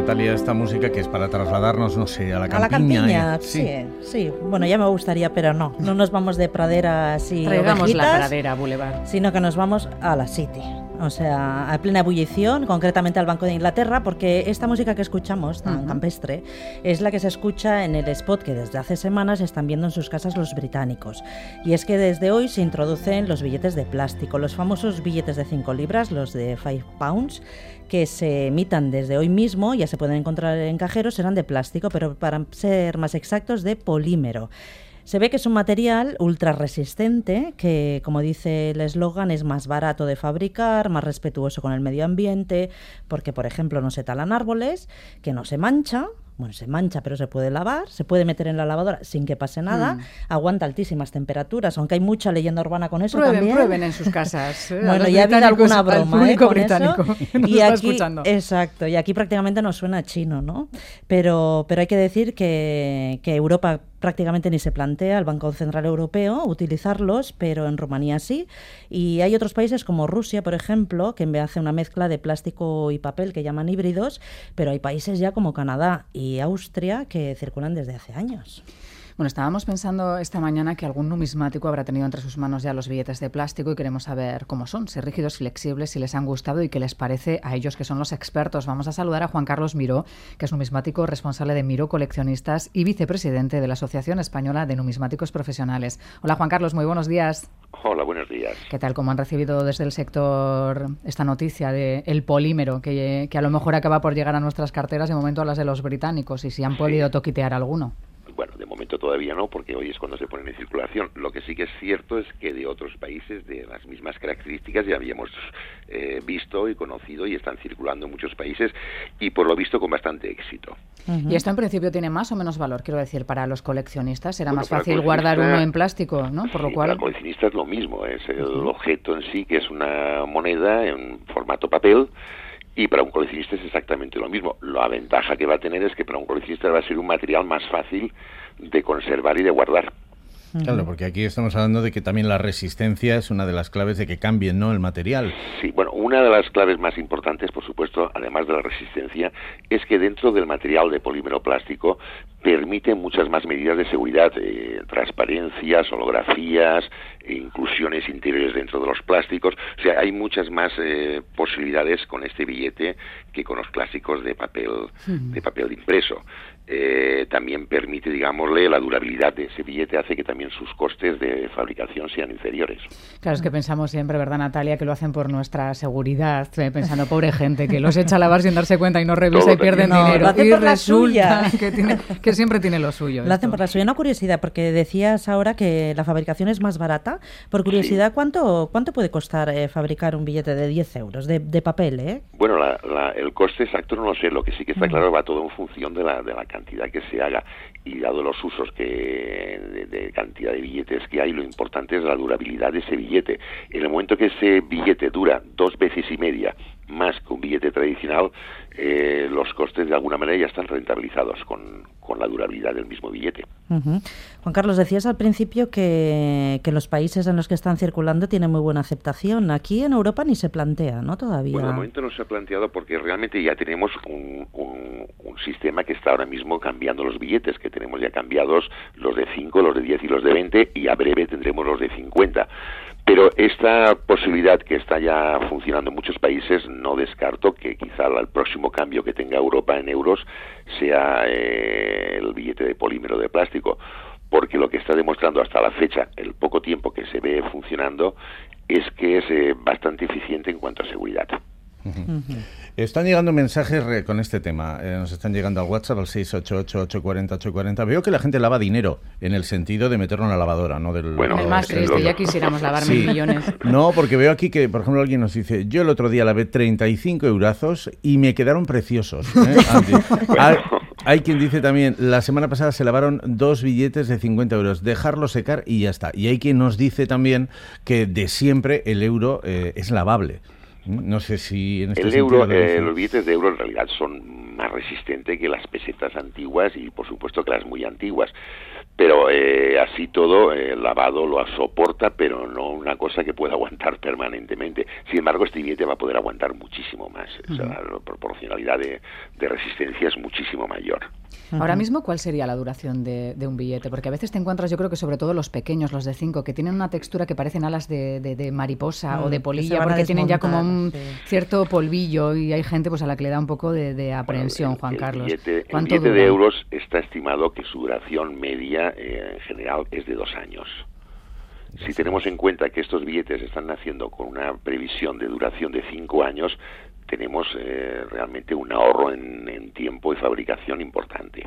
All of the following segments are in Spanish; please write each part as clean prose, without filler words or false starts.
Natalia, esta música que es para trasladarnos, no sé, a la campiña. A la campiña, sí. Bueno, ya me gustaría, pero no nos vamos de praderas y traigamos ovejitas, la pradera Boulevard, sino que nos vamos a la City. O sea, a plena ebullición, concretamente al Banco de Inglaterra, porque esta música que escuchamos, tan campestre, es la que se escucha en el spot que desde hace semanas están viendo en sus casas los británicos. Y es que desde hoy se introducen los billetes de plástico, los famosos billetes de 5 libras, los de 5 pounds, que se emitan desde hoy mismo, ya se pueden encontrar en cajeros, serán de plástico, pero para ser más exactos, de polímero. Se ve que es un material ultra resistente que, como dice el eslogan, es más barato de fabricar, más respetuoso con el medio ambiente, porque, por ejemplo, no se talan árboles, que no se mancha. Bueno, se mancha, pero se puede lavar, se puede meter en la lavadora sin que pase nada, aguanta altísimas temperaturas, aunque hay mucha leyenda urbana con eso también. Prueben en sus casas. Bueno, ya ha habido alguna broma con británico eso. que nos y está aquí, escuchando. exacto, y aquí prácticamente nos suena chino, ¿no? Pero hay que decir que Europa prácticamente ni se plantea, el Banco Central Europeo, utilizarlos, pero en Rumanía sí. Y hay otros países como Rusia, por ejemplo, que hace una mezcla de plástico y papel que llaman híbridos, pero hay países ya como Canadá y Austria que circulan desde hace años. Bueno, estábamos pensando esta mañana que algún numismático habrá tenido entre sus manos ya los billetes de plástico y queremos saber cómo son, si rígidos, flexibles, si les han gustado y qué les parece a ellos que son los expertos. Vamos a saludar a Juan Carlos Miró, que es numismático responsable de Miró Coleccionistas y vicepresidente de la Asociación Española de Numismáticos Profesionales. Hola Juan Carlos, muy buenos días. Hola, buenos días. ¿Qué tal? ¿Cómo han recibido desde el sector esta noticia del polímero que a lo mejor acaba por llegar a nuestras carteras de momento a las de los británicos y si han podido toquitear alguno? Bueno, de momento todavía no, porque hoy es cuando se ponen en circulación. Lo que sí que es cierto es que de otros países de las mismas características ya habíamos visto y conocido y están circulando en muchos países y por lo visto con bastante éxito. ¿Y esto en principio tiene más o menos valor? Quiero decir, para los coleccionistas será más fácil guardar uno en plástico, ¿no? Por lo cual... Para el coleccionista es lo mismo, es el objeto en sí, que es una moneda en formato papel. Y para un coleccionista es exactamente lo mismo. La ventaja que va a tener es que para un coleccionista va a ser un material más fácil de conservar y de guardar. Claro, porque aquí estamos hablando de que también la resistencia es una de las claves de que cambien, ¿no?, el material. Sí, bueno, una de las claves más importantes, por supuesto, además de la resistencia, es que dentro del material de polímero plástico permite muchas más medidas de seguridad, transparencias, holografías, inclusiones interiores dentro de los plásticos. O sea, hay muchas más posibilidades con este billete que con los clásicos de papel impreso. También permite, digámosle, la durabilidad de ese billete hace que también sus costes de fabricación sean inferiores. Claro, es que pensamos siempre, ¿verdad, Natalia?, que lo hacen por nuestra seguridad, pensando, pobre gente, que los echa a lavar sin darse cuenta y no revisa todo y pierden dinero. Lo hacen y por la resulta suya. que siempre tiene lo suyo. Lo hacen por la suya. Una curiosidad, porque decías ahora que la fabricación es más barata. Por curiosidad, sí. ¿cuánto puede costar fabricar un billete de 10 euros de papel, Bueno, el coste exacto no lo sé. Lo que sí que está claro va todo en función de la cantidad que se haga. Y dado los usos de cantidad de billetes que hay, lo importante es la durabilidad de ese billete. En el momento que ese billete dura 2 veces y media más que un billete tradicional, los costes de alguna manera ya están rentabilizados con la durabilidad del mismo billete. Juan Carlos, decías al principio que los países en los que están circulando tienen muy buena aceptación. Aquí en Europa ni se plantea, ¿no? Todavía. Bueno, de momento no se ha planteado porque realmente ya tenemos un sistema que está ahora mismo cambiando los billetes, que tenemos ya cambiados los de 5, los de 10 y los de 20 y a breve tendremos los de 50. Pero esta posibilidad que está ya funcionando en muchos países, no descarto que quizá el próximo cambio que tenga Europa en euros sea el billete de polímero de plástico, porque lo que está demostrando hasta la fecha, el poco tiempo que se ve funcionando, es que es bastante eficiente en cuanto a seguridad. Están llegando mensajes con este tema. Nos están llegando al WhatsApp al 688-840-840. Veo que la gente lava dinero en el sentido de meterlo en la lavadora, ¿no? Bueno, el más triste, ya quisiéramos lavar 1.000 millones. No, porque veo aquí que, por ejemplo, alguien nos dice: yo el otro día lavé 35 eurazos y me quedaron preciosos. Hay quien dice también: la semana pasada se lavaron 2 billetes de 50 euros. Dejarlo secar y ya está. Y hay quien nos dice también que de siempre el euro es lavable. No sé si en este sentido... Los billetes de euro en realidad son más resistentes que las pesetas antiguas y por supuesto que las muy antiguas. Pero así todo, el lavado lo soporta, pero no una cosa que pueda aguantar permanentemente. Sin embargo, este billete va a poder aguantar muchísimo más. O sea, la proporcionalidad de resistencia es muchísimo mayor. Ahora mismo, ¿cuál sería la duración de un billete? Porque a veces te encuentras, yo creo que sobre todo los pequeños, los de 5, que tienen una textura que parecen alas de mariposa o de polilla, porque tienen ya como un cierto polvillo, y hay gente pues a la que le da un poco de aprehensión, Juan Carlos. El billete de euros está estimado que su duración media en general es de 2 años. Si tenemos en cuenta que estos billetes están naciendo con una previsión de duración de 5 años, tenemos realmente un ahorro en tiempo y fabricación importante.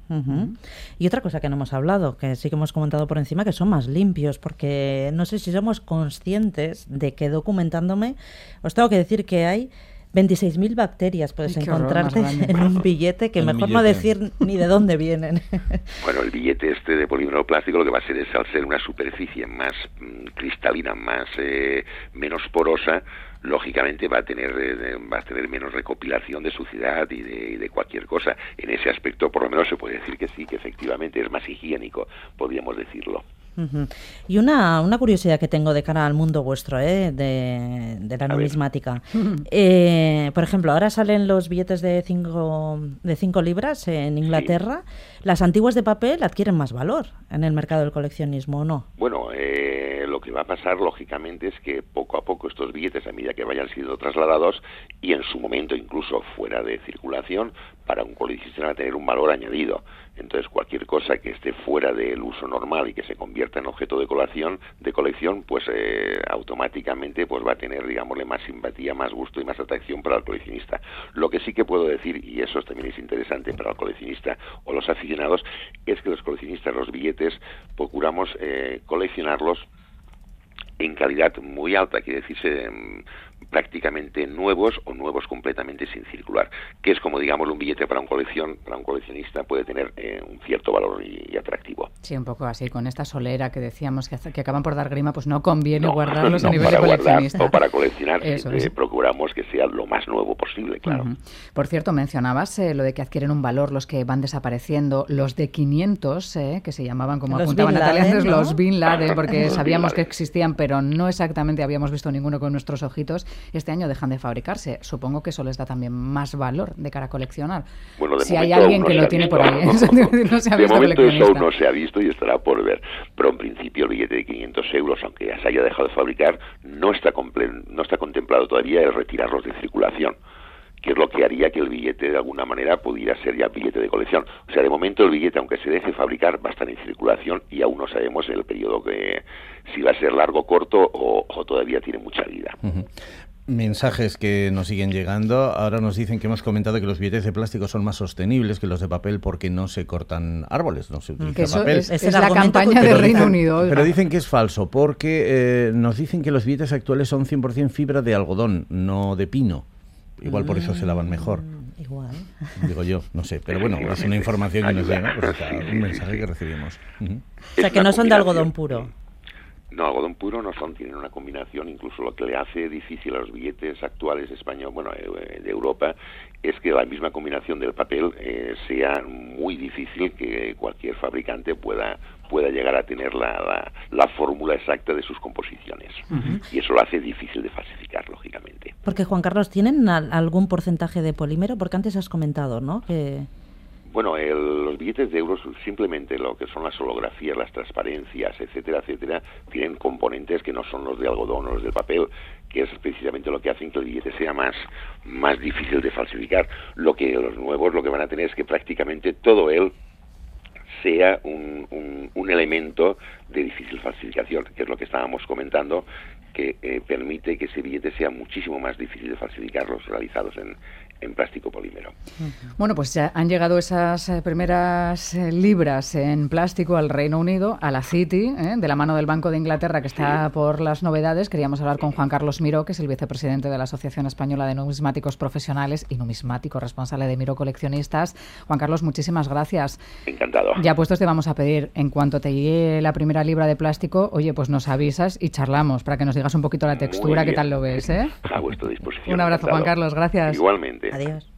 Y otra cosa que no hemos hablado, que sí que hemos comentado por encima, que son más limpios, porque no sé si somos conscientes de que, documentándome, os tengo que decir que hay 26.000 bacterias puedes encontrarte en un billete, que mejor no decir ni de dónde vienen. Bueno, el billete este de polímero plástico lo que va a ser es, al ser una superficie más cristalina, menos porosa, lógicamente va a tener menos recopilación de suciedad y de cualquier cosa. En ese aspecto, por lo menos, se puede decir que sí, que efectivamente es más higiénico, podríamos decirlo. Y una curiosidad que tengo de cara al mundo vuestro, de la numismática. Por ejemplo, ahora salen los billetes de 5 libras en Inglaterra. Sí. ¿Las antiguas de papel adquieren más valor en el mercado del coleccionismo o no? Bueno, lo que va a pasar, lógicamente, es que poco a poco estos billetes, a medida que vayan siendo trasladados, y en su momento incluso fuera de circulación, para un coleccionista van a tener un valor añadido. Entonces, cualquier cosa que esté fuera del uso normal y que se convierta en objeto de colección, pues automáticamente pues va a tener, digámosle, más simpatía, más gusto y más atracción para el coleccionista. Lo que sí que puedo decir, y eso también es interesante para el coleccionista o los aficionados, es que los coleccionistas, los billetes, procuramos coleccionarlos en calidad muy alta, quiere decirse prácticamente nuevos o nuevos completamente sin circular, que es como, digamos, un billete para un coleccionista puede tener un cierto valor y atractivo. Sí, un poco así, con esta solera que decíamos que acaban por dar grima, pues no conviene guardarlos a nivel de coleccionista. O para coleccionar, procuramos que sea lo más nuevo posible, claro. Por cierto, mencionabas lo de que adquieren un valor los que van desapareciendo, los de 500, que se llamaban, como apuntaba Natalia antes, ¿no? Los Bin Laden, porque sabíamos que existían, pero no exactamente habíamos visto ninguno con nuestros ojitos. Este año dejan de fabricarse. Supongo que eso les da también más valor de cara a coleccionar. Bueno, si hay alguien que lo tiene por ahí. No se ha de visto momento eso aún no se ha visto y estará por ver. Pero en principio el billete de 500 euros, aunque ya se haya dejado de fabricar, no está contemplado todavía el retirarlos de circulación, que es lo que haría que el billete de alguna manera pudiera ser ya billete de colección. O sea, de momento el billete, aunque se deje fabricar, va a estar en circulación y aún no sabemos el periodo si va a ser largo, corto o todavía tiene mucha vida. Mensajes que nos siguen llegando. Ahora nos dicen que hemos comentado que los billetes de plástico son más sostenibles que los de papel porque no se cortan árboles, no se utiliza papel. Es la campaña del Reino Unido. Pero dicen que es falso porque nos dicen que los billetes actuales son 100% fibra de algodón, no de pino. Igual por eso se lavan mejor. Igual. Digo yo, no sé. Pero bueno, es una información que nos llega, pues un mensaje que recibimos. O sea, que no son de algodón puro. No, algodón puro no son, tienen una combinación, incluso lo que le hace difícil a los billetes actuales españoles, de Europa, es que la misma combinación del papel sea muy difícil que cualquier fabricante pueda llegar a tener la fórmula exacta de sus composiciones. Y eso lo hace difícil de falsificar, lógicamente. Porque, Juan Carlos, ¿tienen algún porcentaje de polímero? Porque antes has comentado, ¿no?, que... Bueno, los billetes de euros, simplemente lo que son las holografías, las transparencias, etcétera, tienen componentes que no son los de algodón o los del papel, que es precisamente lo que hacen que el billete sea más difícil de falsificar. Los nuevos lo que van a tener es que prácticamente todo él sea un elemento de difícil falsificación, que es lo que estábamos comentando, que permite que ese billete sea muchísimo más difícil de falsificar los realizados en plástico polímero. Bueno, pues ya han llegado esas primeras libras en plástico al Reino Unido, a la City, de la mano del Banco de Inglaterra, que está por las novedades. Queríamos hablar con Juan Carlos Miró, que es el vicepresidente de la Asociación Española de Numismáticos Profesionales y numismático responsable de Miró Coleccionistas. Juan Carlos, muchísimas gracias. Encantado. Ya puestos te vamos a pedir, en cuanto te llegue la primera libra de plástico, oye, pues nos avisas y charlamos para que nos digas un poquito la textura, qué tal lo ves, A vuestra disposición. Un abrazo, encantado. Juan Carlos, gracias. Igualmente. Adiós.